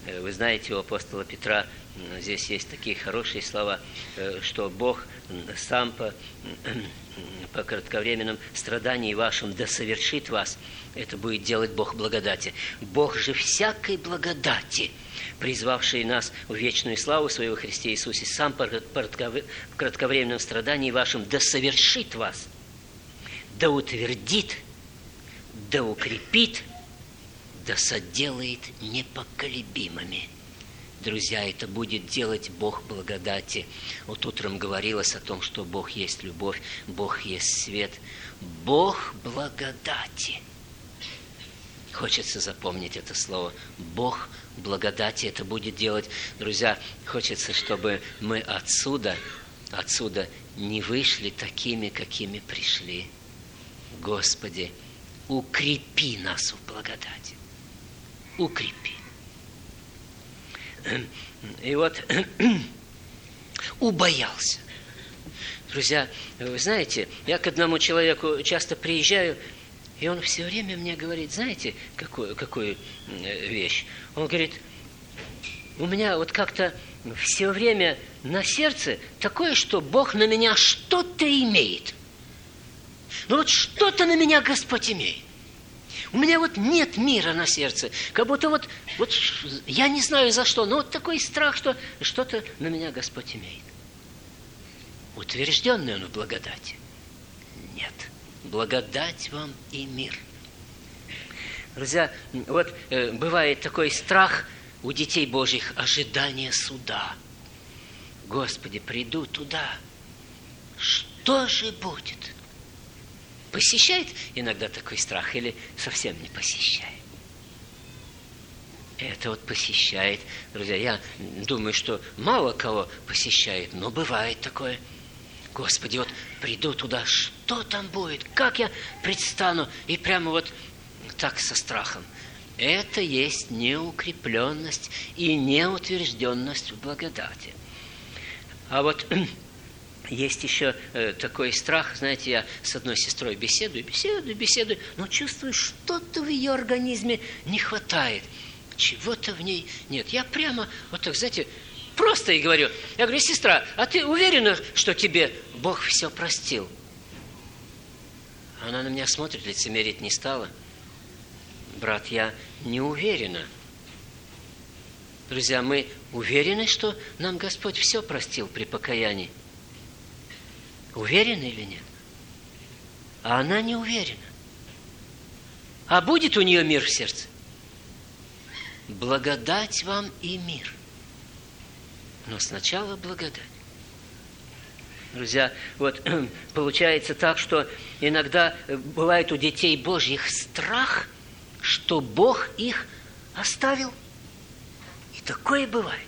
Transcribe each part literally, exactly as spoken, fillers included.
Вы знаете, у апостола Петра здесь есть такие хорошие слова, что Бог сам по, по кратковременном страдании вашем да совершит вас. Это будет делать Бог благодати. Бог же всякой благодати, призвавший нас в вечную славу своего Христе Иисусе, сам по кратковременном страдании вашем да совершит вас, да утвердит, да укрепит, да соделает непоколебимыми. Друзья, это будет делать Бог благодати. Вот утром говорилось о том, что Бог есть любовь, Бог есть свет. Бог благодати. Хочется запомнить это слово. Бог благодати это будет делать. Друзья, хочется, чтобы мы отсюда, отсюда не вышли такими, какими пришли. Господи, укрепи нас в благодати. Укрепи. И вот убоялся. Друзья, вы знаете, я к одному человеку часто приезжаю, и он все время мне говорит, знаете, какую, какую вещь? Он говорит, у меня вот как-то все время на сердце такое, что Бог на меня что-то имеет. Ну вот что-то на меня Господь имеет. У меня вот нет мира на сердце. Как будто вот, вот я не знаю за что, но вот такой страх, что что-то на меня Господь имеет. Утвержденный он в благодати? Нет. Благодать вам и мир. Друзья, вот э, бывает такой страх у детей Божьих, ожидание суда. Господи, приду туда. Что же будет? Посещает иногда такой страх или совсем не посещает? Это вот посещает. Друзья, я думаю, что мало кого посещает, но бывает такое. Господи, вот приду туда, что там будет? Как я предстану? И прямо вот так со страхом. Это есть неукрепленность и неутвержденность в благодати. А вот есть еще э, такой страх, знаете, я с одной сестрой беседую, беседую, беседую, но чувствую, что-то в ее организме не хватает, чего-то в ней нет. Я прямо, вот так, знаете, просто ей говорю, я говорю, сестра, а ты уверена, что тебе Бог все простил? Она на меня смотрит, лицемерить не стала. Брат, я не уверена. Друзья, мы уверены, что нам Господь все простил при покаянии? Уверена или нет? А она не уверена. А будет у нее мир в сердце? Благодать вам и мир. Но сначала благодать. Друзья, вот получается так, что иногда бывает у детей Божьих страх, что Бог их оставил. И такое бывает.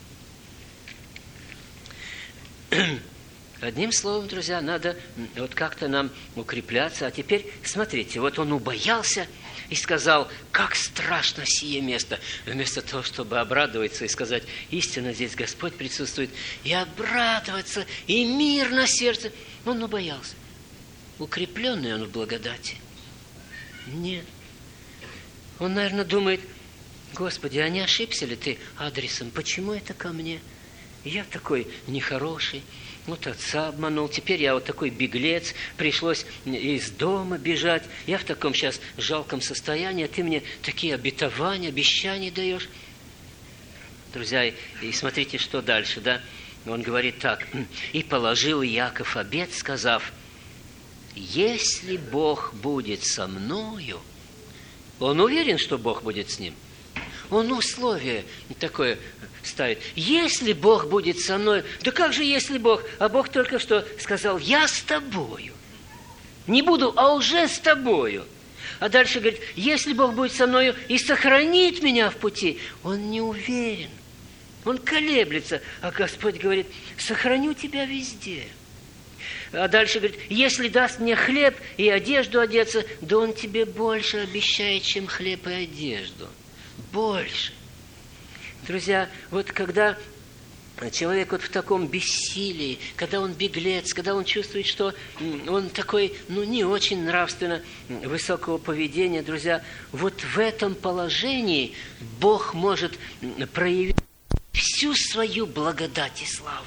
Одним словом, друзья, надо вот как-то нам укрепляться. А теперь, смотрите, вот он убоялся и сказал, как страшно сие место. Вместо того, чтобы обрадоваться и сказать, истинно здесь Господь присутствует, и обрадоваться, и мир на сердце, он убоялся. Укрепленный он в благодати? Нет. Он, наверное, думает, Господи, а не ошибся ли ты адресом? Почему это ко мне? Я такой нехороший. Вот отца обманул, теперь я вот такой беглец, пришлось из дома бежать, я в таком сейчас жалком состоянии, а ты мне такие обетования, обещания даешь. Друзья, и смотрите, что дальше, да? Он говорит так, и положил Иаков обет, сказав, если Бог будет со мною, он уверен, что Бог будет с ним. Он условие такое ставит. Если Бог будет со мной, да как же если Бог? А Бог только что сказал, я с тобою. Не буду, а уже с тобою. А дальше говорит, если Бог будет со мною и сохранит меня в пути, он не уверен. Он колеблется. А Господь говорит, сохраню тебя везде. А дальше говорит, если даст мне хлеб и одежду одеться, да он тебе больше обещает, чем хлеб и одежду. Больше. Друзья, вот когда человек вот в таком бессилии, когда он беглец, когда он чувствует, что он такой, ну, не очень нравственно высокого поведения, друзья, вот в этом положении Бог может проявить всю свою благодать и славу.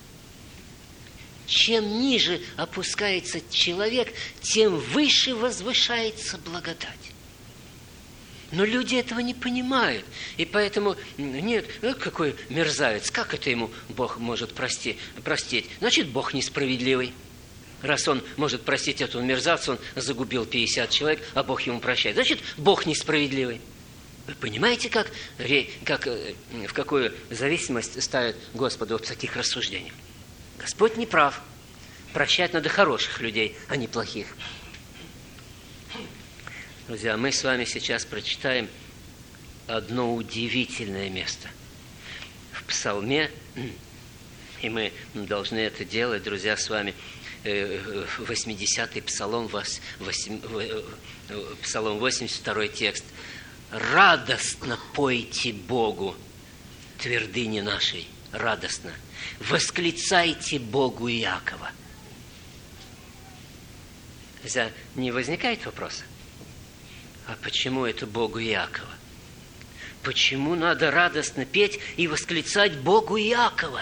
Чем ниже опускается человек, тем выше возвышается благодать. Но люди этого не понимают. И поэтому, нет, какой мерзавец, как это ему Бог может прости, простить? Значит, Бог несправедливый. Раз он может простить этого мерзавца, он загубил пятьдесят человек, а Бог ему прощает. Значит, Бог несправедливый. Вы понимаете, как, как, в какую зависимость ставят Господа вот в таких рассуждениях? Господь не прав. Прощать надо хороших людей, а не плохих. Друзья, мы с вами сейчас прочитаем одно удивительное место в Псалме, и мы должны это делать, друзья, с вами, восьмидесятый Псалом, Псалом восемьдесят второй текст. «Радостно пойте Богу, твердыни нашей, радостно, восклицайте Богу Иакова». Друзья, не возникает вопроса? А почему это Богу Иакова? Почему надо радостно петь и восклицать Богу Иакова?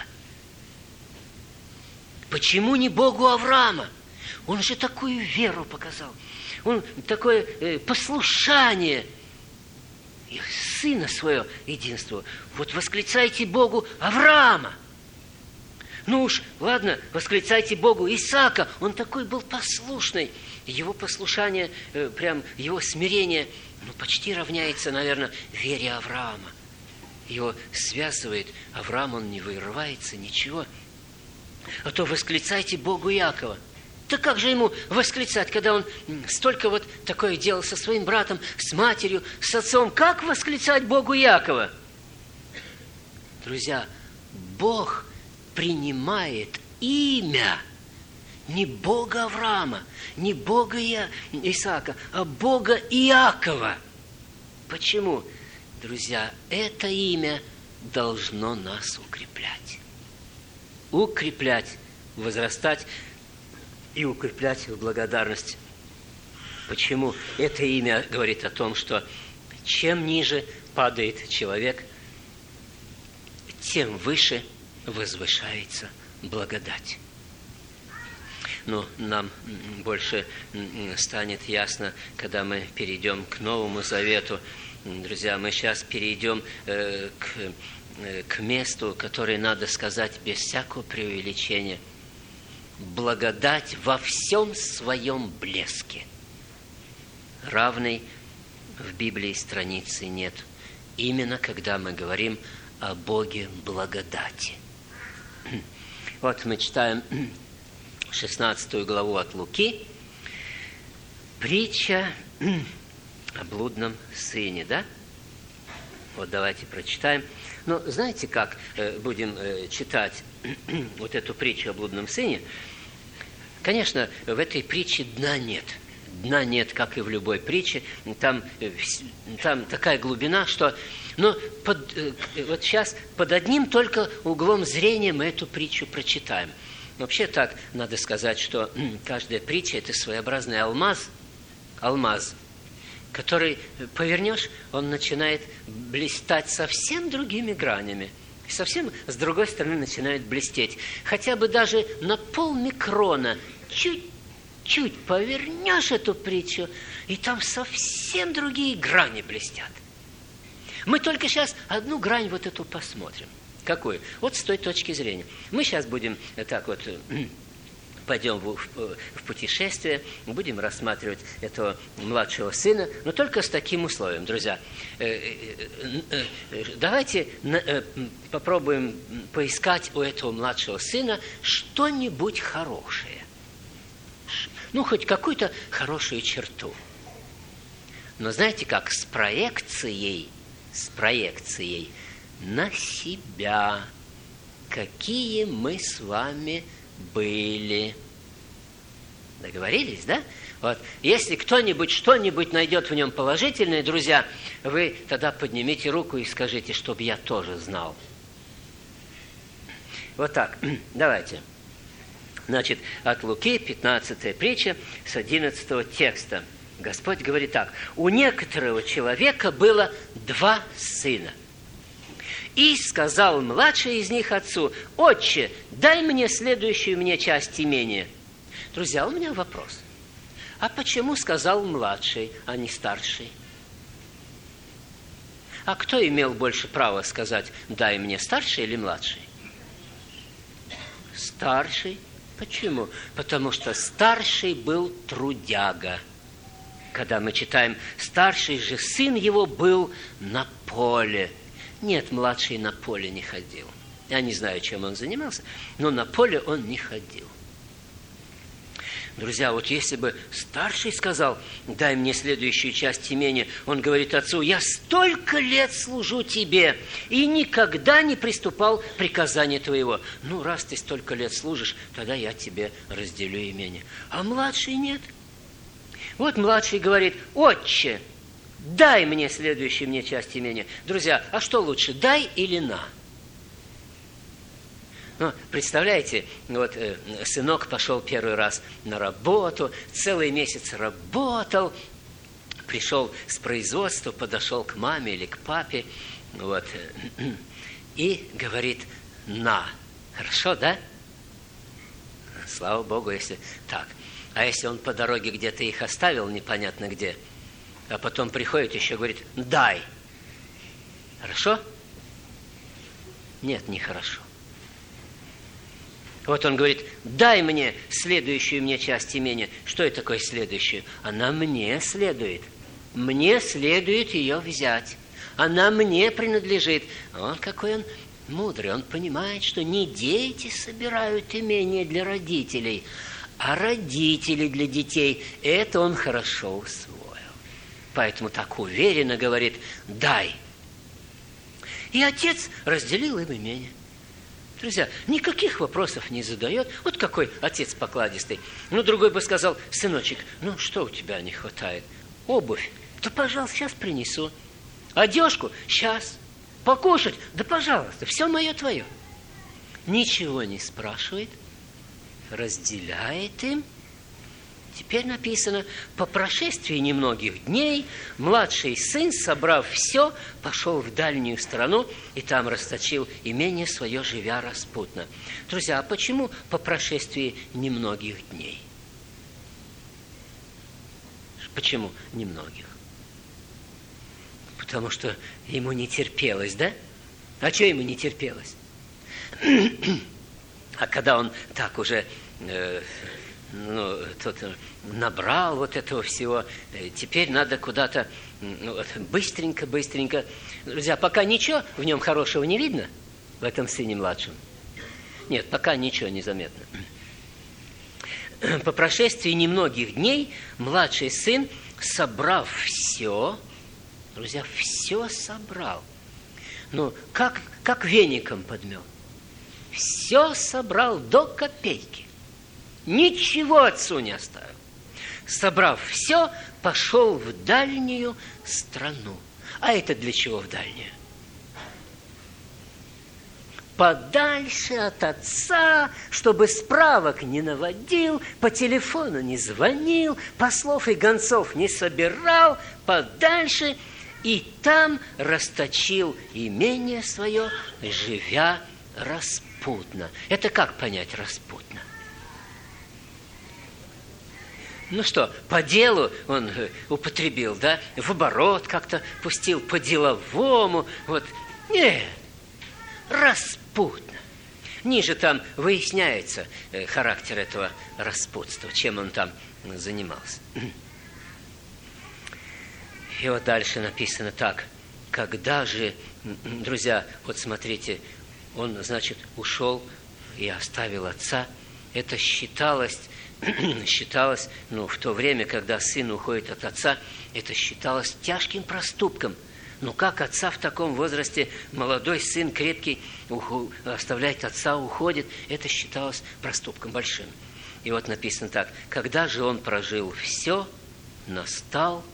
Почему не Богу Авраама? Он же такую веру показал. Он такое э, послушание сына своего единства. Вот восклицайте Богу Авраама. Ну уж, ладно, восклицайте Богу Исаака. Он такой был послушный. Его послушание, прям его смирение, ну, почти равняется, наверное, вере Авраама. Его связывает. Авраам, он не вырывается, ничего. А то восклицайте Богу Иакова. Да как же ему восклицать, когда он столько вот такое делал со своим братом, с матерью, с отцом? Как восклицать Богу Иакова? Друзья, Бог принимает имя не Бога Авраама, не Бога Исаака, а Бога Иакова. Почему? Друзья, это имя должно нас укреплять. Укреплять, возрастать и укреплять в благодарности. Почему? Это имя говорит о том, что чем ниже падает человек, тем выше возвышается благодать. Но нам больше станет ясно, когда мы перейдем к Новому Завету. Друзья, мы сейчас перейдем э, к, э, к месту, которое надо сказать без всякого преувеличения. Благодать во всем своем блеске. Равной в Библии страницы нет. Именно когда мы говорим о Боге благодати. Вот мы читаем шестнадцатую главу от Луки. Притча о блудном сыне, да? Вот давайте прочитаем. Ну, знаете, как э, будем э, читать вот эту притчу о блудном сыне? Конечно, в этой притче дна нет. Дна нет, как и в любой притче. Там, э, там такая глубина, что... Но под, э, вот сейчас под одним только углом зрения мы эту притчу прочитаем. Вообще так надо сказать, что каждая притча – это своеобразный алмаз, алмаз, который повернешь, он начинает блистать совсем другими гранями. Совсем с другой стороны начинает блестеть. Хотя бы даже на полмикрона чуть-чуть повернешь эту притчу, и там совсем другие грани блестят. Мы только сейчас одну грань вот эту посмотрим. Какую? Вот с той точки зрения. Мы сейчас будем так вот, пойдем в, в, в путешествие, будем рассматривать этого младшего сына, но только с таким условием, друзья. Давайте попробуем поискать у этого младшего сына что-нибудь хорошее. Ну, хоть какую-то хорошую черту. Но знаете как? С проекцией, с проекцией на себя, какие мы с вами были. Договорились, да? Вот. Если кто-нибудь что-нибудь найдет в нем положительное, друзья, вы тогда поднимите руку и скажите, чтобы я тоже знал. Вот так. Давайте. Значит, от Луки, пятнадцатая притча, с одиннадцатого текста. Господь говорит так. У некоторого человека было два сына. И сказал младший из них отцу: «Отче, дай мне следующую мне часть имения». Друзья, у меня вопрос. А почему сказал младший, а не старший? А кто имел больше права сказать: дай мне, старший или младший? Старший. Почему? Потому что старший был трудяга. Когда мы читаем, старший же сын его был на поле. Нет, младший на поле не ходил. Я не знаю, чем он занимался, но на поле он не ходил. Друзья, вот если бы старший сказал: дай мне следующую часть имения, он говорит отцу: я столько лет служу тебе и никогда не приступал к приказанию твоего. Ну, раз ты столько лет служишь, тогда я тебе разделю имение. А младший нет. Вот младший говорит: отче, дай мне следующую мне часть имения. Друзья, а что лучше, дай или на? Ну, представляете, вот э, сынок пошел первый раз на работу, целый месяц работал, пришел с производства, подошел к маме или к папе, вот, э, и говорит: на. Хорошо, да? Слава Богу, если так. А если он по дороге где-то их оставил, непонятно где, а потом приходит еще говорит: дай. Хорошо? Нет, нехорошо. Вот он говорит: дай мне следующую мне часть имения. Что это такое следующую? Она мне следует. Мне следует ее взять. Она мне принадлежит. Он какой он мудрый. Он понимает, что не дети собирают имение для родителей, а родители для детей. Это он хорошо усвоил. Поэтому так уверенно говорит: дай. И отец разделил им имение. Друзья, никаких вопросов не задает. Вот какой отец покладистый. Ну, другой бы сказал: сыночек, ну, что у тебя не хватает? Обувь? Да, пожалуйста, сейчас принесу. Одежку? Сейчас. Покушать? Да, пожалуйста, все мое твое. Ничего не спрашивает, разделяет им. Теперь написано: по прошествии немногих дней младший сын, собрав все, пошел в дальнюю страну и там расточил имение свое, живя распутно. Друзья, а почему по прошествии немногих дней? Почему немногих? Потому что ему не терпелось, да? А что ему не терпелось? А когда он так уже... Э, ну, тот набрал вот этого всего, теперь надо куда-то ну, быстренько-быстренько. Друзья, пока ничего в нем хорошего не видно, в этом сыне младшем. Нет, пока ничего не заметно. По прошествии немногих дней младший сын, собрав все, друзья, все собрал. Ну, как, как веником подмел. Все собрал до копейки. Ничего отцу не оставил. Собрав все, пошел в дальнюю страну. А это для чего в дальнюю? Подальше от отца, чтобы справок не наводил, по телефону не звонил, послов и гонцов не собирал, подальше, и там расточил имение свое, живя распутно. Это как понять распутно? Ну что, по делу он употребил, да? В оборот как-то пустил, по-деловому. Вот. Нет, распутно. Ниже там выясняется характер этого распутства, чем он там занимался. И вот дальше написано так. Когда же, друзья, вот смотрите, он, значит, ушел и оставил отца. Это считалось... считалось, ну, в то время, когда сын уходит от отца, это считалось тяжким проступком. Ну, как отца в таком возрасте, молодой сын, крепкий, уху, оставляет отца, уходит, это считалось проступком большим. И вот написано так: когда же он прожил все, настал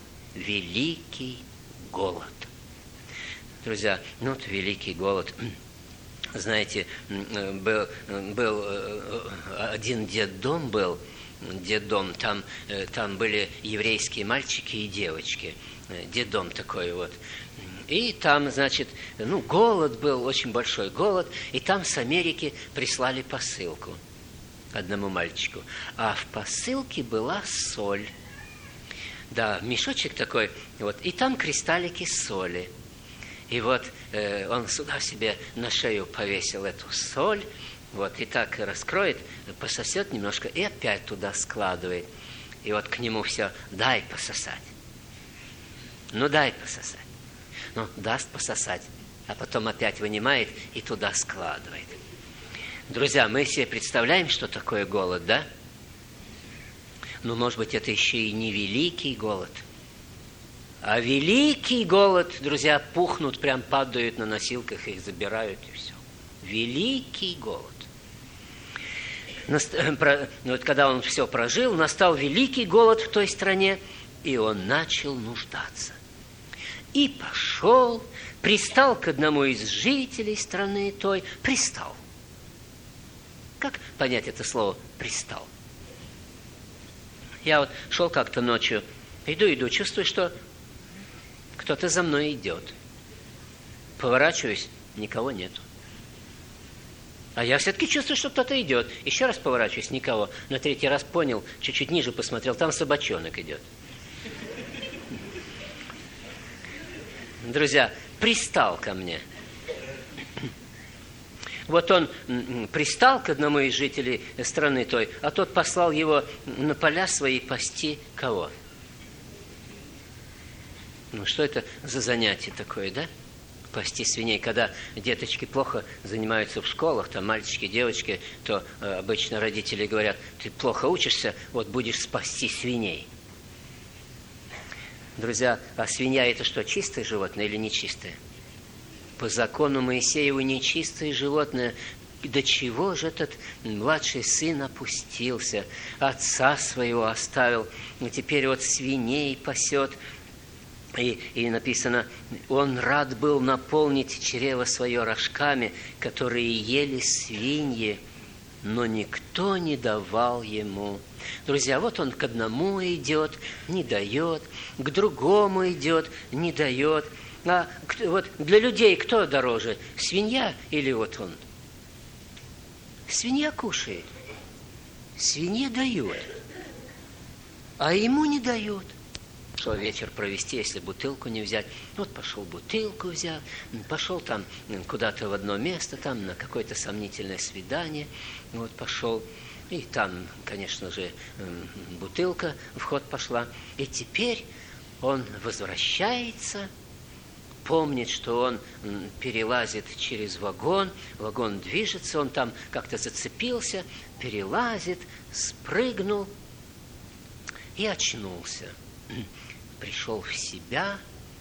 великий голод. Друзья, ну, вот великий голод. знаете, был, был один детдом был, детдом, там, там были еврейские мальчики и девочки, детдом такой вот. И там, значит, ну, голод был, очень большой голод, и там с Америки прислали посылку одному мальчику. А в посылке была соль. Да, мешочек такой, вот, и там кристаллики соли. И вот э, он сюда себе на шею повесил эту соль, вот, и так раскроет, пососет немножко, и опять туда складывает. И вот к нему все, дай пососать. Ну, дай пососать. Ну, даст пососать, а потом опять вынимает и туда складывает. Друзья, мы себе представляем, что такое голод, да? Ну, может быть, это еще и не великий голод. А великий голод, друзья, пухнут, прям падают на носилках, их забирают, и все. Великий голод. Вот когда он все прожил, настал великий голод в той стране, и он начал нуждаться. И пошел, пристал к одному из жителей страны той, пристал. Как понять это слово «пристал»? Я вот шел как-то ночью, иду, иду, чувствую, что кто-то за мной идет. Поворачиваюсь, никого нету. А я все-таки чувствую, что кто-то идет. Еще раз поворачиваюсь, никого. На третий раз понял, чуть-чуть ниже посмотрел, там собачонок идет. Друзья, пристал ко мне. Вот он пристал к одному из жителей страны той, а тот послал его на поля свои пасти кого? Ну, что это за занятие такое, да? Пасти свиней. Когда деточки плохо занимаются в школах, там мальчики, девочки, то э, обычно родители говорят, ты плохо учишься, вот будешь спасти свиней. Друзья, а свинья это что, чистое животное или нечистое? По закону Моисееву нечистое животное. До чего же этот младший сын опустился? Отца своего оставил, и теперь вот свиней пасет. И, и написано, он рад был наполнить чрево свое рожками, которые ели свиньи, но никто не давал ему. Друзья, вот он к одному идет, не дает, к другому идет, не дает. А вот для людей кто дороже, свинья или вот он? Свинья кушает, свинье дают, а ему не дают. Что вечер провести, если бутылку не взять? Вот пошел бутылку взял, пошел там куда-то в одно место, там на какое-то сомнительное свидание, вот пошел. И там, конечно же, бутылка в ход пошла. И теперь он возвращается, помнит, что он перелазит через вагон, вагон движется, он там как-то зацепился, перелазит, спрыгнул и очнулся. Пришел в себя,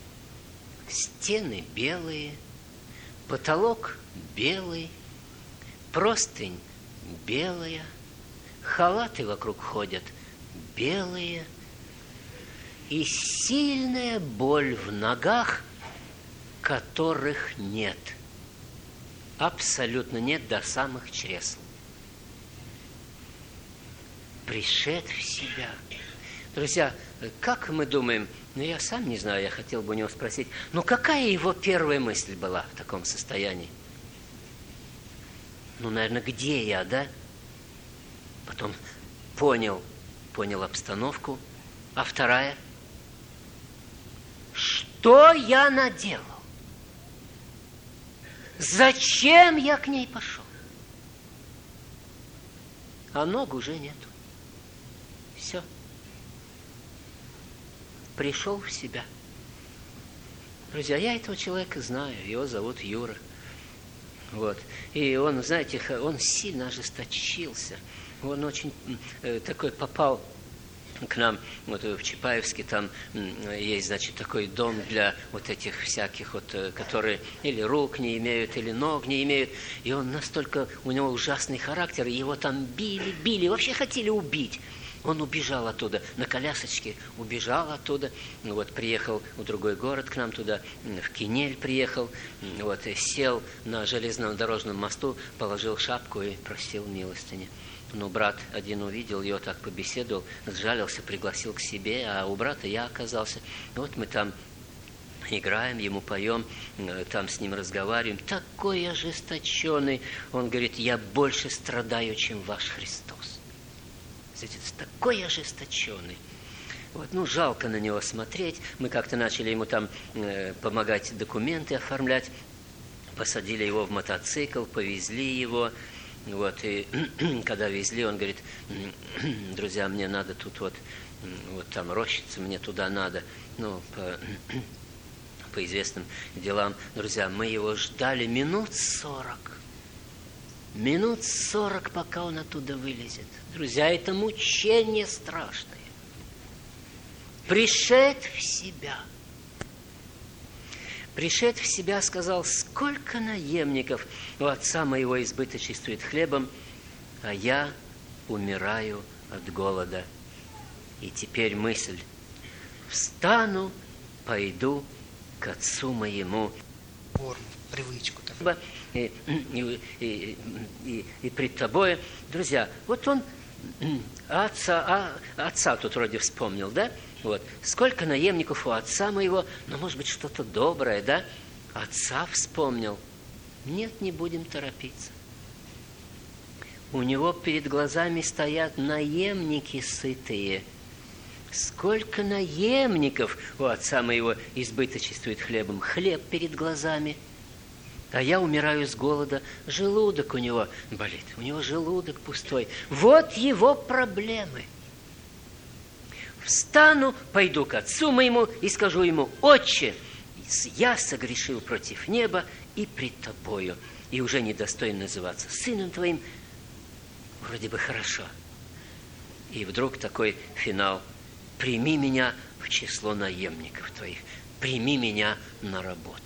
стены белые, потолок белый, простынь белая, халаты вокруг ходят белые, и сильная боль в ногах, которых нет. Абсолютно нет до самых чресл. Пришед в себя. Друзья, как мы думаем, ну я сам не знаю, я хотел бы у него спросить, ну какая его первая мысль была в таком состоянии? Ну, наверное, где я, да? Потом понял, понял обстановку. А вторая? Что я наделал? Зачем я к ней пошел? А ног уже нету. Все. Пришел в себя. Друзья, я этого человека знаю. Его зовут Юра. Вот. И он, знаете, он сильно ожесточился. Он очень э, такой попал к нам, вот в Чапаевске, там есть, значит, такой дом для вот этих всяких, вот, которые или рук не имеют, или ног не имеют. И он настолько, у него ужасный характер, его там били, били, вообще хотели убить. Он убежал оттуда, на колясочке убежал оттуда, вот, приехал в другой город к нам туда, в Кинель приехал, вот, и сел на железном дорожном мосту, положил шапку и просил милостыни. Ну, брат один увидел его, так побеседовал, сжалился, пригласил к себе, а у брата я оказался. Вот мы там играем, ему поем, там с ним разговариваем. Такой ожесточенный. Он говорит: я больше страдаю, чем ваш Христос. Такой ожесточенный. Вот, ну, жалко на него смотреть. Мы как-то начали ему там э, помогать документы оформлять. Посадили его в мотоцикл, повезли его. Вот, и когда везли, он говорит: друзья, мне надо тут вот, вот там рощица, мне туда надо. Ну, по, по известным делам. Друзья, мы его ждали минут сорок. Минут сорок, пока он оттуда вылезет. Друзья, это мучение страшное. Пришед в себя. Пришед в себя, сказал: сколько наемников у отца моего избыточествует хлебом, а я умираю от голода. И теперь мысль: встану, пойду к отцу моему. Форму, привычку. И, и, и, и, и пред тобой, друзья, вот он отца, а, отца тут вроде вспомнил, да? Вот. Сколько наемников у отца моего, ну, может быть, что-то доброе, да? Отца вспомнил. Нет, не будем торопиться. У него перед глазами стоят наемники сытые. Сколько наемников у отца моего избыточествует хлебом. Хлеб перед глазами. А я умираю с голода. Желудок у него болит. У него желудок пустой. Вот его проблемы. Встану, пойду к отцу моему и скажу ему: Отче, я согрешил против неба и пред тобою, и уже недостоин называться сыном твоим. Вроде бы хорошо. И вдруг такой финал: прими меня в число наемников твоих. Прими меня на работу.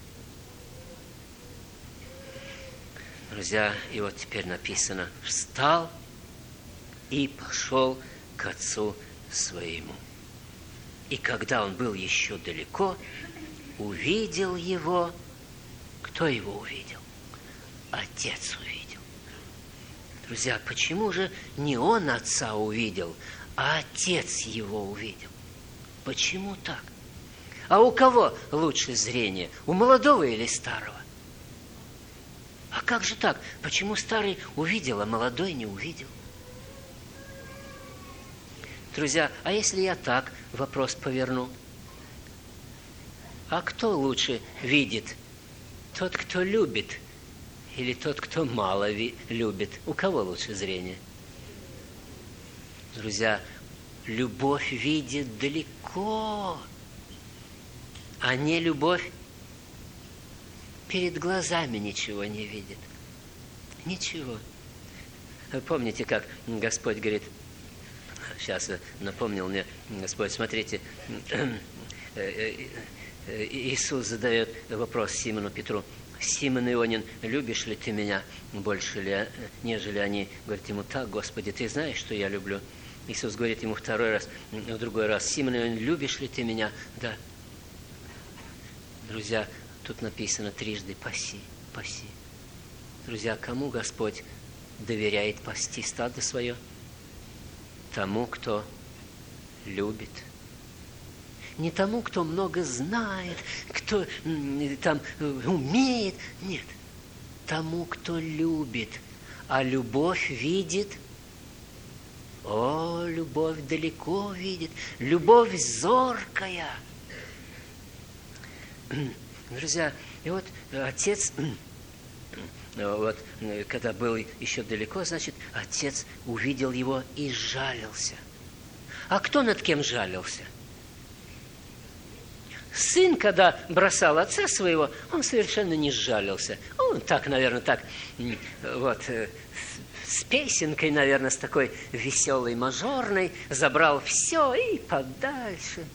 Друзья, и вот теперь написано: встал и пошел к отцу своему. И когда он был еще далеко, увидел его. Кто его увидел? Отец увидел. Друзья, почему же не он отца увидел, а отец его увидел? Почему так? А у кого лучше зрение? У молодого или старого? А как же так? Почему старый увидел, а молодой не увидел? Друзья, а если я так вопрос поверну? А кто лучше видит? Тот, кто любит, или тот, кто мало ви- любит? У кого лучше зрение? Друзья, любовь видит далеко, а не любовь перед глазами ничего не видит. Ничего. Помните, как Господь говорит, сейчас напомнил мне Господь, смотрите, Иисус задает вопрос Симону Петру: Симон Ионин, любишь ли ты меня больше, ли, нежели они? Говорит ему: так, Господи, ты знаешь, что я люблю. Иисус говорит ему второй раз, в другой раз: Симон Ионин, любишь ли ты меня? Да. Друзья, тут написано трижды: паси, паси. Друзья, кому Господь доверяет пасти стадо свое? Тому, кто любит. Не тому, кто много знает, кто там умеет. Нет. Тому, кто любит. А любовь видит. О, любовь далеко видит. Любовь зоркая. Друзья, и вот отец, вот, когда был еще далеко, значит, отец увидел его и сжалился. А кто над кем жалился? Сын, когда бросал отца своего, он совершенно не сжалился. Он так, наверное, так, вот, с песенкой, наверное, с такой веселой, мажорной, забрал все и подальше.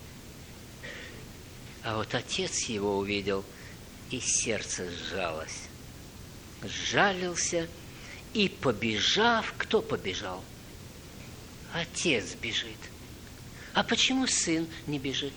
А вот отец его увидел, и сердце сжалось. Сжалился, и побежав, кто побежал? отец бежит. А почему сын не бежит?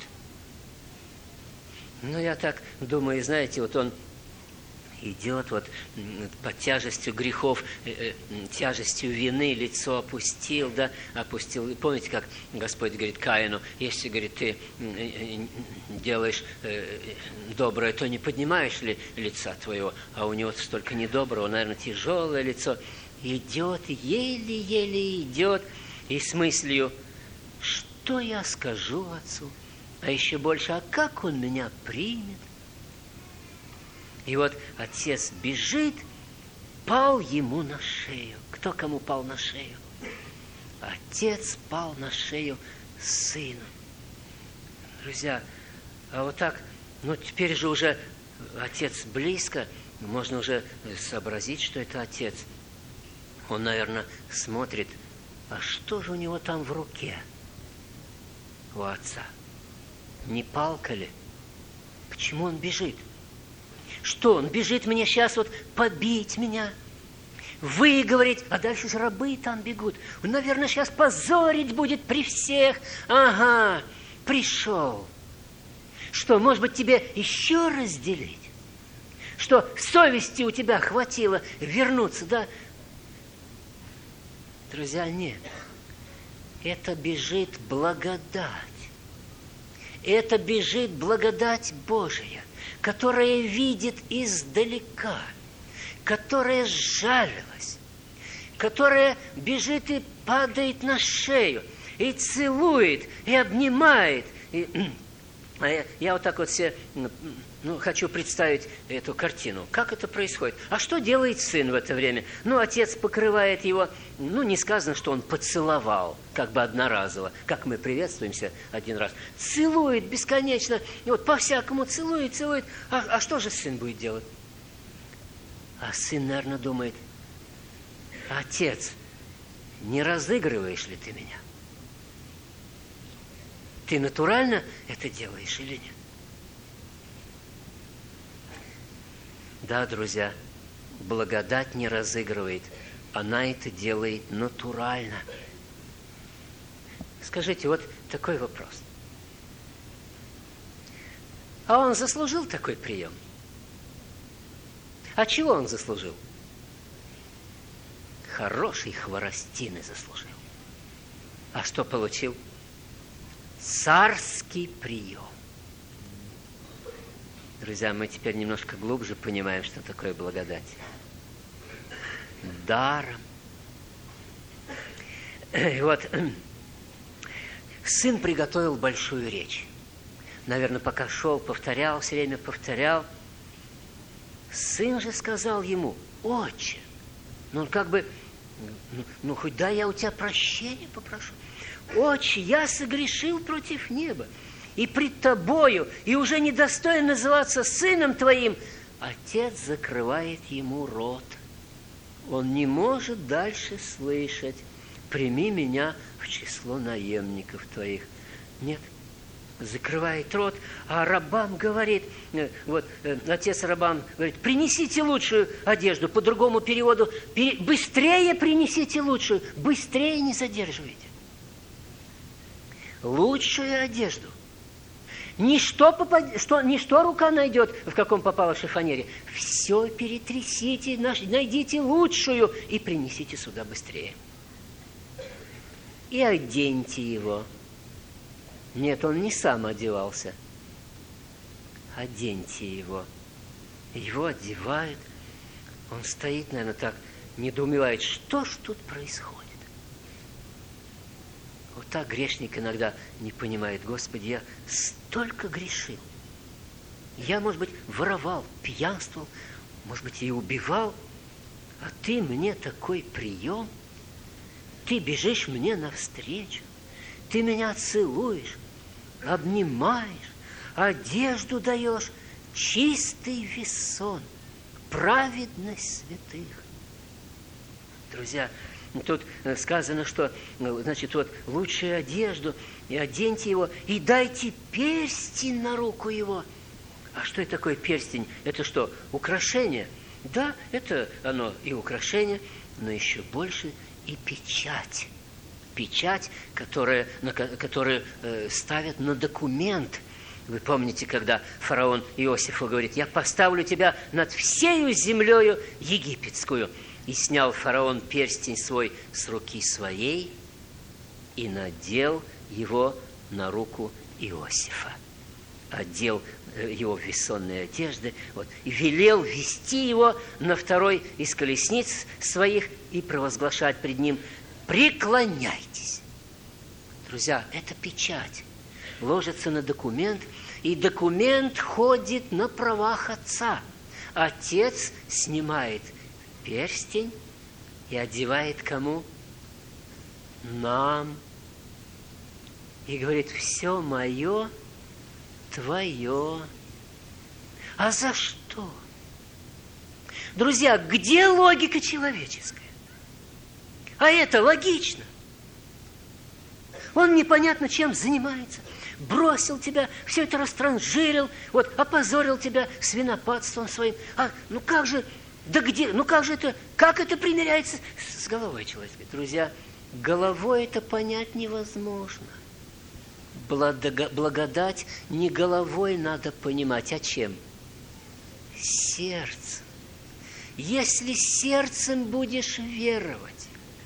Ну, я так думаю, знаете, вот он идет вот под тяжестью грехов, э, э, тяжестью вины, лицо опустил, да, опустил. И помните, как Господь говорит Каину, если, говорит, ты э, делаешь э, доброе, то не поднимаешь ли лица твоего? А у него столько недоброго, наверное, тяжелое лицо. Идет, еле-еле идет, и с мыслью, что я скажу отцу? А еще больше, а как он меня примет? И вот отец бежит, пал ему на шею. Кто кому пал на шею? Отец пал на шею сыну. Друзья, а вот так, ну теперь же уже отец близко, можно уже сообразить, что это отец. Он, наверное, смотрит, а что же у него там в руке у отца? Не палка ли? Почему он бежит? Что, он бежит мне сейчас вот побить меня, выговорить, а дальше же рабы там бегут. Он, наверное, сейчас позорить будет при всех. Ага, пришел. Что, может быть, тебе еще разделить? Что, совести у тебя хватило вернуться, да? Друзья, нет. Это бежит благодать. Это бежит благодать Божия, которая видит издалека, которая сжалилась, которая бежит и падает на шею, и целует, и обнимает. И, а я, я вот так вот себе ну, хочу представить эту картину. Как это происходит? А что делает сын в это время? Ну, отец покрывает его, ну, не сказано, что он поцеловал, как бы одноразово, как мы приветствуемся один раз. Целует бесконечно, и вот по-всякому целует, целует. А, а что же сын будет делать? А сын, наверное, думает, отец, не разыгрываешь ли ты меня? Ты натурально это делаешь или нет? Да, друзья, благодать не разыгрывает. Она это делает натурально. Скажите, вот такой вопрос. А он заслужил такой прием? А чего он заслужил? Хорошей хворостины заслужил. А что получил? Царский прием. Друзья, мы теперь немножко глубже понимаем, что такое благодать. Даром. И вот сын приготовил большую речь. Наверное, пока шел, повторял, все время повторял. Сын же сказал ему, отче, ну как бы, ну, ну хоть дай я у тебя прощения попрошу. Отче, я согрешил против неба и пред тобою, и уже недостоин называться сыном твоим. Отец закрывает ему рот. Он не может дальше слышать. Прими меня в число наемников твоих. Нет, закрывает рот, а рабам говорит, вот отец рабам говорит, принесите лучшую одежду, по другому переводу, быстрее принесите лучшую, быстрее не задерживайте. Лучшую одежду. Ничто, попад... что... Ничто рука найдет, в каком попало шифонере. Все перетрясите, найдите лучшую и принесите сюда быстрее. И оденьте его. Нет, он не сам одевался. Оденьте его. Его одевают. Он стоит, наверное, так, недоумевает, что ж тут происходит. Вот так грешник иногда не понимает, Господи, я столько грешил. Я, может быть, воровал, пьянствовал, может быть, и убивал, а ты мне такой прием, ты бежишь мне навстречу, ты меня целуешь, обнимаешь, одежду даешь, чистый весон, праведность святых. Друзья, тут сказано, что, значит, вот лучшую одежду, и оденьте его, и дайте перстень на руку его. А что это такое перстень? Это что, украшение? Да, это оно и украшение, но еще больше и печать. печать, которая, на, которую э, ставят на документ. Вы помните, когда фараон Иосифу говорит: «Я поставлю тебя над всею землею египетскую». И снял фараон перстень свой с руки своей и надел его на руку Иосифа. Одел его в весонные одежды, вот, и велел вести его на второй из колесниц своих и провозглашать пред ним: «Преклоняйтесь». Друзья, это печать ложится на документ, и документ ходит на правах отца. Отец снимает перстень и одевает кому? Нам. И говорит: «Все мое твое». А за что? Друзья, где логика человеческая? А это логично. Он непонятно чем занимается. Бросил тебя, все это растранжирил, вот, опозорил тебя свинопадством своим. А ну как же, да где, ну как же это, как это примиряется с головой человеческой? Друзья, головой это понять невозможно. Благодать не головой надо понимать, а чем? Сердцем. Если сердцем будешь веровать.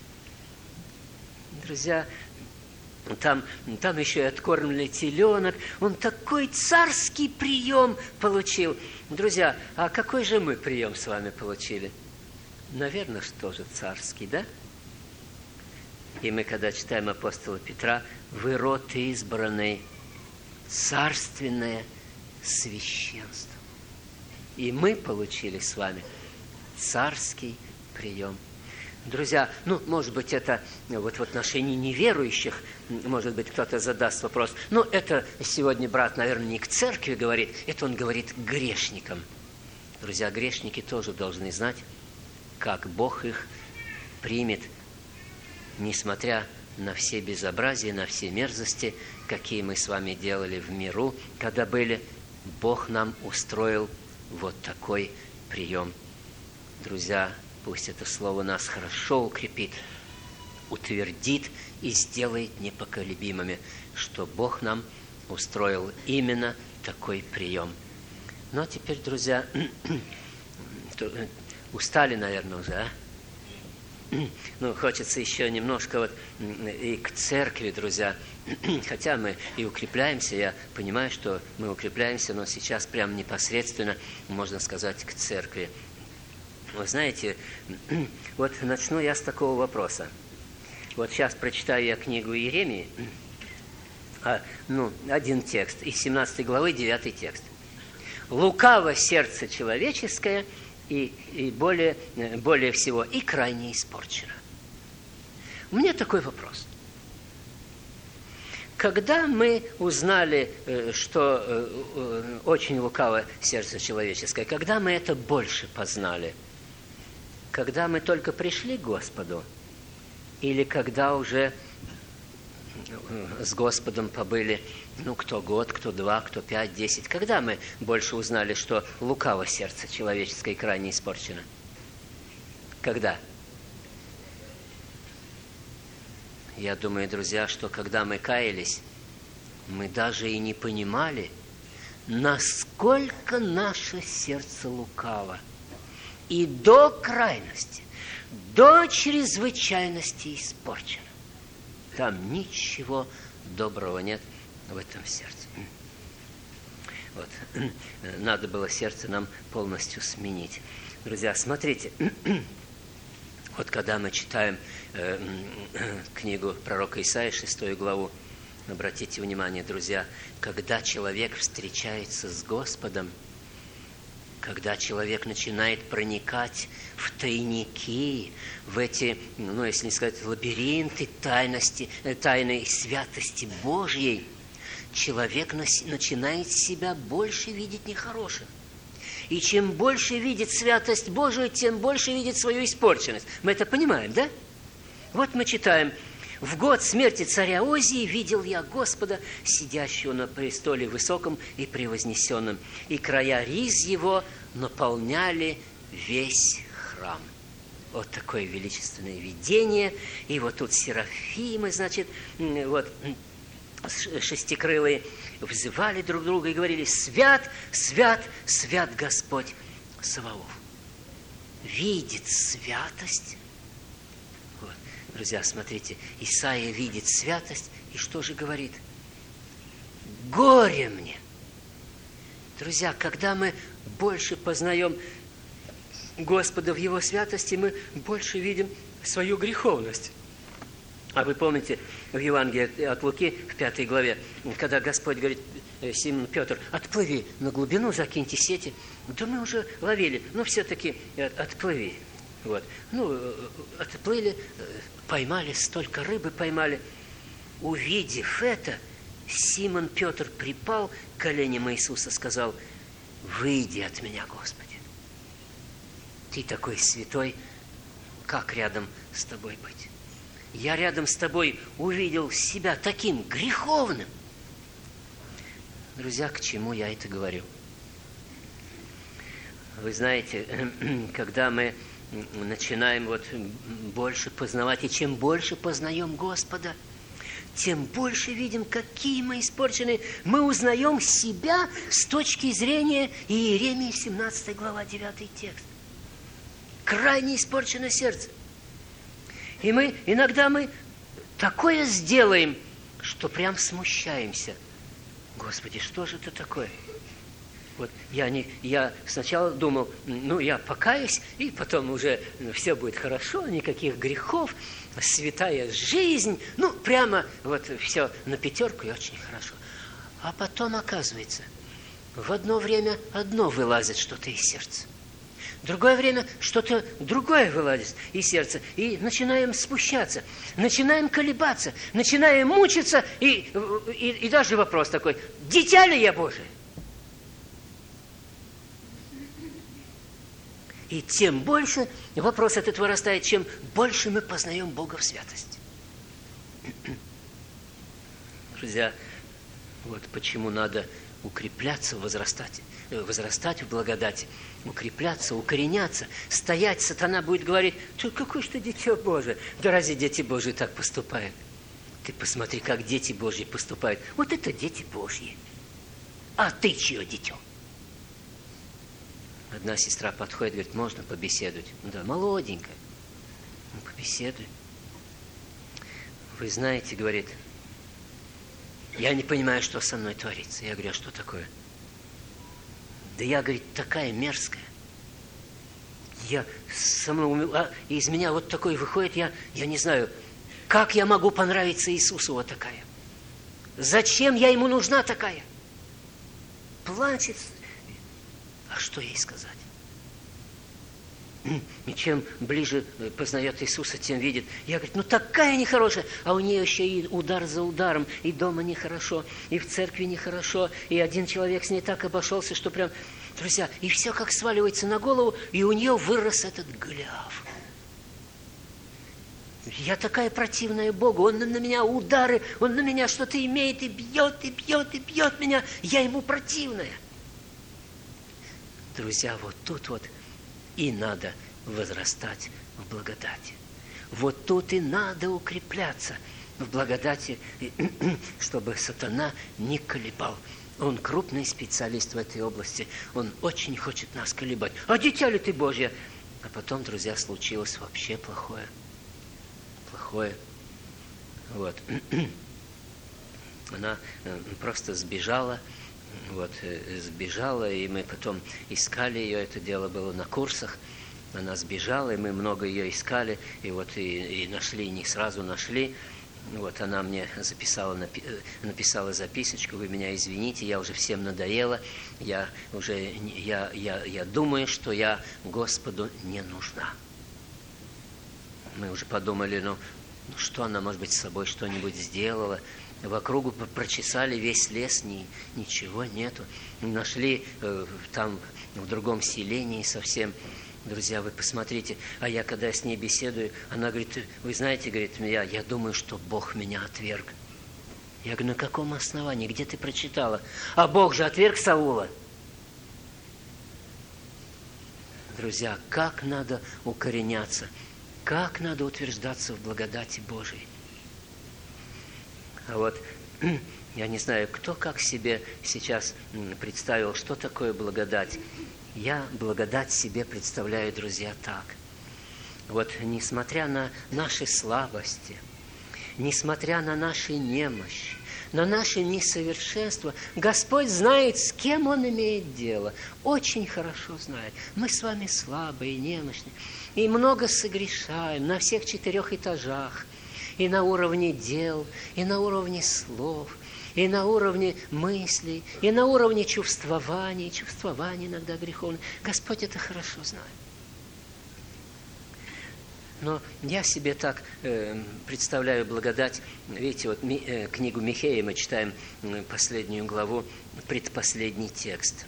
Друзья, там, там еще и откормленный теленок. Он такой царский прием получил. Друзья, а какой же мы прием с вами получили? Наверное, что же царский, да? И мы, когда читаем апостола Петра: «Вы род избранный, царственное священство». И мы получили с вами царский прием. Друзья, ну, может быть, это вот в отношении неверующих, может быть, кто-то задаст вопрос. Но это сегодня брат, наверное, не к церкви говорит, это он говорит к грешникам. Друзья, грешники тоже должны знать, как Бог их примет, несмотря на все безобразия, на все мерзости, какие мы с вами делали в миру, когда были. Бог нам устроил вот такой прием. Друзья, пусть это слово нас хорошо укрепит, утвердит и сделает непоколебимыми, что Бог нам устроил именно такой прием. Ну, а теперь, друзья, устали, наверное, уже, а? Ну, хочется еще немножко вот и к церкви, друзья. Хотя мы и укрепляемся, я понимаю, что мы укрепляемся, но сейчас прям непосредственно, можно сказать, к церкви. Вы знаете, вот начну я с такого вопроса. Вот сейчас прочитаю я книгу Иеремии, а, ну, один текст, из семнадцатой главы, девятый текст. «Лукаво сердце человеческое, и, и более, более всего, и крайне испорчено». У меня такой вопрос. Когда мы узнали, что очень лукаво сердце человеческое, когда мы это больше познали? Когда мы только пришли к Господу? Или когда уже с Господом побыли, ну, кто год, кто два, кто пять, десять? Когда мы больше узнали, что лукаво сердце человеческое и крайне испорчено? Когда? Я думаю, друзья, что когда мы каялись, мы даже и не понимали, насколько наше сердце лукаво. И до крайности, до чрезвычайности испорчено. Там ничего доброго нет в этом сердце. Вот. Надо было сердце нам полностью сменить. Друзья, смотрите, вот когда мы читаем э, книгу пророка Исаии, шестую главу, обратите внимание, друзья, когда человек встречается с Господом, когда человек начинает проникать в тайники, в эти, ну, если не сказать, лабиринты тайности, тайной святости Божьей, человек начинает себя больше видеть нехорошим. И чем больше видит святость Божию, тем больше видит свою испорченность. Мы это понимаем, да? Вот мы читаем: «В год смерти царя Озии видел я Господа, сидящего на престоле высоком и превознесенном, и края риз его наполняли весь храм». Вот такое величественное видение. И вот тут серафимы, значит, вот шестикрылые, взывали друг друга и говорили: свят, свят, свят Господь Саваоф. Видит святость. Вот. Друзья, смотрите, Исаия видит святость, и что же говорит? Горе мне! Друзья, когда мы больше познаем Господа в Его святости, мы больше видим свою греховность. А вы помните в Евангелии от Луки, в пятой главе, когда Господь говорит: Симон Петр, отплыви на глубину, закиньте сети. Да мы уже ловили, но все-таки отплыви. Вот. Ну, отплыли, поймали, столько рыбы поймали. Увидев это, Симон Петр припал к коленям Иисуса, сказал: выйди от меня, Господи. Ты такой святой, как рядом с тобой быть? Я рядом с тобой увидел себя таким греховным. Друзья, к чему я это говорю? Вы знаете, когда мы начинаем вот больше познавать, и чем больше познаем Господа, тем больше видим, какие мы испорчены. Мы узнаем себя с точки зрения Иеремии, семнадцатая глава, девятый текст. Крайне испорчено сердце. И мы, иногда мы такое сделаем, что прям смущаемся. Господи, что же это такое? Вот я, не, я сначала думал, ну, я покаюсь, и потом уже ну, все будет хорошо, никаких грехов, святая жизнь. Ну, прямо вот все на пятерку и очень хорошо. А потом, оказывается, в одно время одно вылазит что-то из сердца. В другое время что-то другое вылазит из сердца. И начинаем спущаться, начинаем колебаться, начинаем мучиться. И, и, и даже вопрос такой: дитя ли я Божие? И тем больше вопрос этот вырастает, чем больше мы познаем Бога в святости. Друзья, вот почему надо укрепляться, возрастать, возрастать в благодати, укрепляться, укореняться, стоять. Сатана будет говорить: ты какое ж ты дитя Божие? Да разве дети Божьи так поступают? Ты посмотри, как дети Божьи поступают. Вот это дети Божьи. А ты чье дитё? Одна сестра подходит, говорит: можно побеседовать? Да, молоденькая. Ну, побеседуй. Вы знаете, говорит, я не понимаю, что со мной творится. Я говорю: а что такое? Да я, говорит, такая мерзкая. Я самому... А из меня вот такой выходит, я, я не знаю, как я могу понравиться Иисусу вот такая? Зачем я ему нужна такая? Плачет. А что ей сказать? И чем ближе познает Иисуса, тем видит. Я говорю: ну такая нехорошая, а у нее еще и удар за ударом, и дома нехорошо, и в церкви нехорошо, и один человек с ней так обошелся, что прям, друзья, и все как сваливается на голову, и у нее вырос этот Голиаф. Я такая противная Богу, он на меня удары, он на меня что-то имеет, и бьет, и бьет, и бьет меня, я ему противная. Друзья, вот тут вот и надо возрастать в благодати. Вот тут и надо укрепляться в благодати, чтобы сатана не колебал. Он крупный специалист в этой области. Он очень хочет нас колебать. А дитя ли ты Божья? А потом, друзья, случилось вообще плохое. Плохое. Вот. Она просто сбежала. Вот, сбежала, и мы потом искали ее, это дело было на курсах, она сбежала, и мы много ее искали, и вот и, и нашли, не сразу нашли. Вот она мне записала, написала записочку: вы меня извините, я уже всем надоела, я уже, я, я, я думаю, что я Господу не нужна. Мы уже подумали, ну, ну что она, может быть, с собой что-нибудь сделала. В округу прочесали весь лес, ни, ничего нету. Нашли э, там, в другом селении совсем. Друзья, вы посмотрите. А я, когда с ней беседую, она говорит: вы знаете, говорит, я, я думаю, что Бог меня отверг. Я говорю: на каком основании? Где ты прочитала? А Бог же отверг Саула. Друзья, как надо укореняться, как надо утверждаться в благодати Божией. А вот я не знаю, кто как себе сейчас представил, что такое благодать. Я благодать себе представляю, друзья, так. Вот несмотря на наши слабости, несмотря на наши немощи, на наше несовершенство, Господь знает, с кем Он имеет дело. Очень хорошо знает. Мы с вами слабые, немощные. И много согрешаем на всех четырех этажах. И на уровне дел, и на уровне слов, и на уровне мыслей, и на уровне чувствований. Чувствование иногда греховное. Господь это хорошо знает. Но я себе так э, представляю благодать. Видите, вот ми, э, книгу Михея мы читаем, э, последнюю главу, предпоследний текст.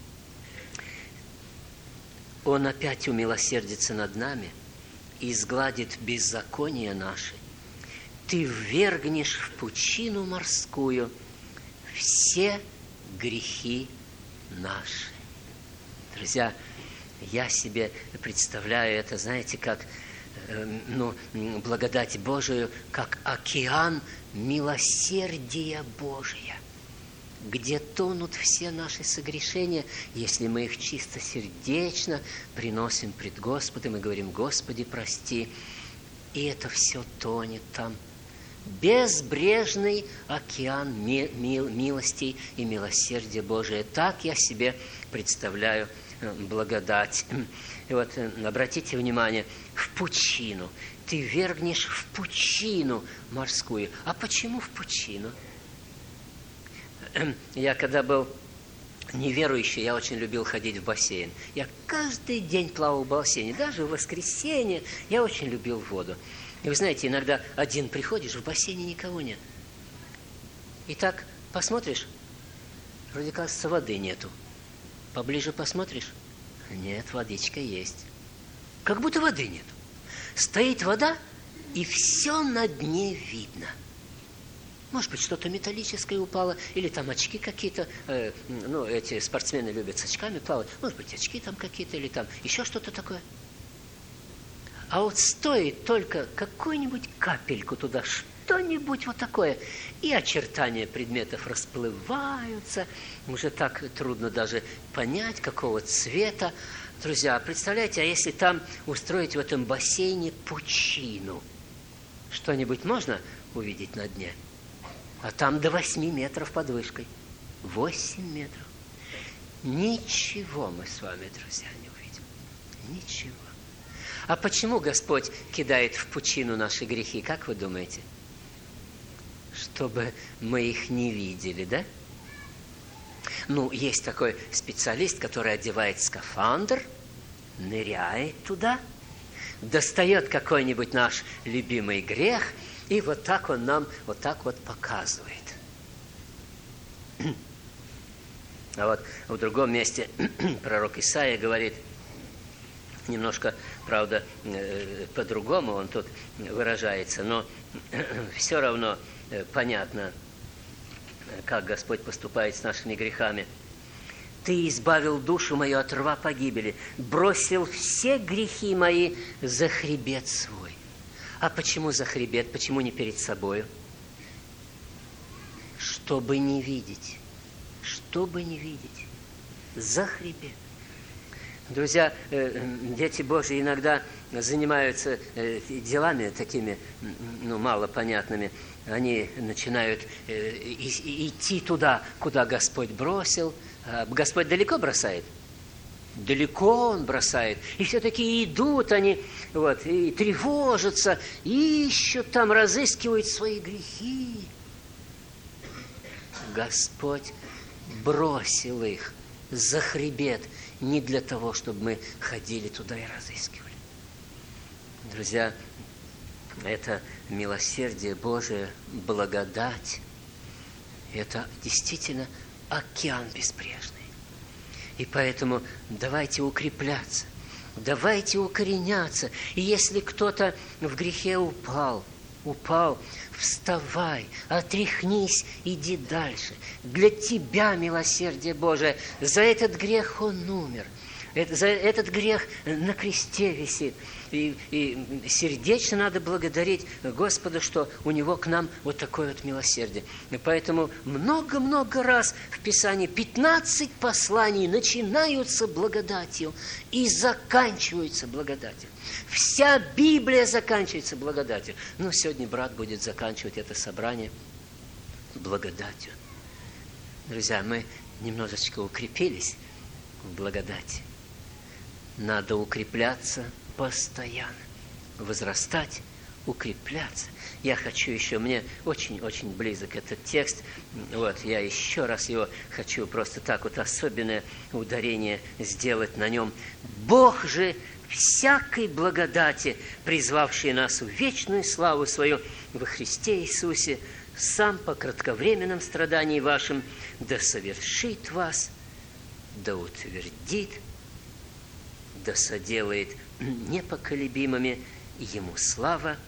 Он опять умилосердится над нами и сгладит беззаконие наши. Ты ввергнешь в пучину морскую все грехи наши. Друзья, я себе представляю это, знаете, как ну, благодать Божию, как океан милосердия Божия, где тонут все наши согрешения, если мы их чистосердечно приносим пред Господом и говорим: Господи, прости, и это все тонет там. Безбрежный океан милостей и милосердия Божия. Так я себе представляю благодать. И вот обратите внимание, в пучину. Ты вергнешь в пучину морскую. А почему в пучину? Я когда был неверующий, я очень любил ходить в бассейн. Я каждый день плавал в бассейне. Даже в воскресенье я очень любил воду. И вы знаете, иногда один приходишь, в бассейне никого нет. И так посмотришь, вроде кажется, воды нету. Поближе посмотришь, нет, водичка есть. Как будто воды нет. Стоит вода, и все на дне видно. Может быть, что-то металлическое упало, или там очки какие-то, э, ну, эти спортсмены любят с очками плавать. Может быть, очки там какие-то, или там еще что-то такое. А вот стоит только какую-нибудь капельку туда, что-нибудь вот такое, и очертания предметов расплываются, уже так трудно даже понять, какого цвета. Друзья, представляете, а если там устроить в этом бассейне пучину, что-нибудь можно увидеть на дне? А там до восьми метров под вышкой. Восемь метров. Ничего мы с вами, друзья, не увидим. Ничего. А почему Господь кидает в пучину наши грехи, как вы думаете? Чтобы мы их не видели, да? Ну, есть такой специалист, который одевает скафандр, ныряет туда, достает какой-нибудь наш любимый грех, и вот так он нам вот так вот показывает. А вот в другом месте пророк Исаия говорит, немножко, правда, по-другому он тут выражается, но все равно понятно, как Господь поступает с нашими грехами. Ты избавил душу мою от рва погибели, бросил все грехи мои за хребет свой. А почему за хребет? Почему не перед собою? Чтобы не видеть. Чтобы не видеть. За хребет. Друзья, дети Божьи иногда занимаются делами такими, ну, малопонятными. Они начинают идти туда, куда Господь бросил. Господь далеко бросает? Далеко Он бросает. И все-таки идут они, вот, и тревожатся, ищут там, разыскивают свои грехи. Господь бросил их за хребет не для того, чтобы мы ходили туда и разыскивали. Друзья, это милосердие Божие, благодать, это действительно океан безбрежный. И поэтому давайте укрепляться, давайте укореняться. И если кто-то в грехе упал, упал, вставай, отряхнись, иди дальше. Для тебя милосердие Божие. За этот грех Он умер. Это, за этот грех на кресте висит. И, и сердечно надо благодарить Господа, что у Него к нам вот такое вот милосердие. И поэтому много-много раз в Писании пятнадцать посланий начинаются благодатью и заканчиваются благодатью. Вся Библия заканчивается благодатью. Но сегодня брат будет заканчивать это собрание благодатью. Друзья, мы немножечко укрепились в благодати. Надо укрепляться постоянно, возрастать, укрепляться. Я хочу еще, мне очень-очень близок этот текст. Вот, я еще раз его хочу просто так вот особенное ударение сделать на нем. Бог же всякой благодати, призвавший нас в вечную славу свою во Христе Иисусе, сам по кратковременном страдании вашим да совершит вас, да утвердит, да соделает непоколебимыми Ему слава